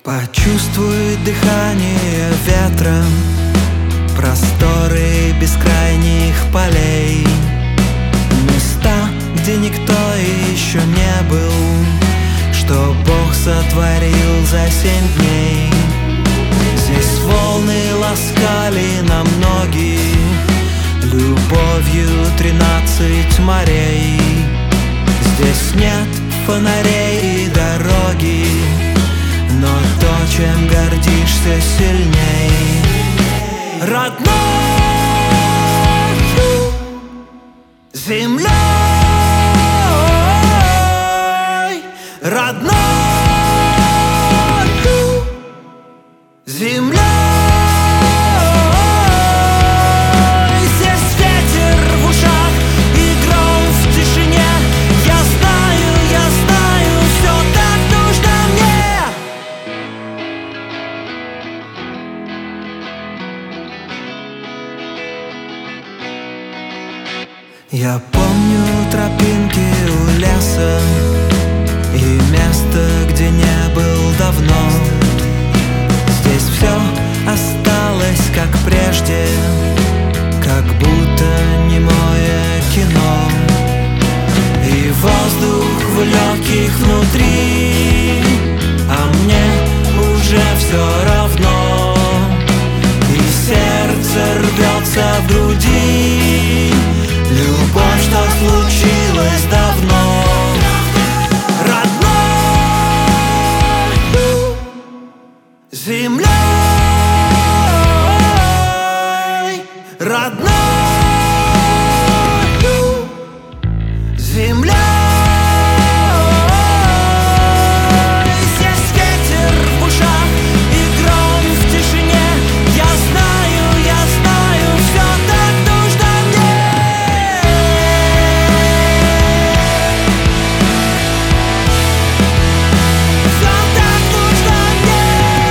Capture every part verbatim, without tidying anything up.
Почувствуй дыхание ветра, просторы бескрайних полей, места, где никто еще не был, что Бог сотворил за семь дней. Здесь волны ласкали нам ноги, любовью тринадцать морей. Здесь нет фонарей и дороги, но то, чем гордишься, сильней. Родной землей, родной землей. Здесь ветер в ушах и гром в тишине. Я знаю, я знаю, все так нужно мне. Я помню тропинки у леса и место, где не был давно. Здесь все осталось как прежде, как будто немое кино. И воздух в легких внутри, а мне уже все равно. И сердце рвется в груди, любовь, что случилось давно. Родной землей, родной землей. Здесь ветер в ушах и гром в тишине. Я знаю, я знаю, все так нужно мне. Все так нужно мне.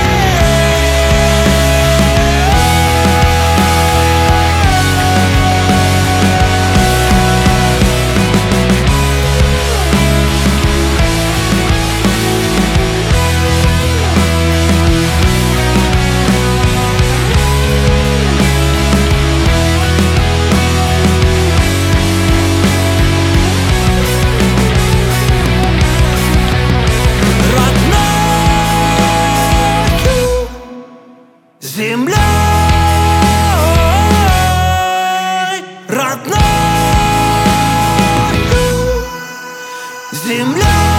Землей, родной землей.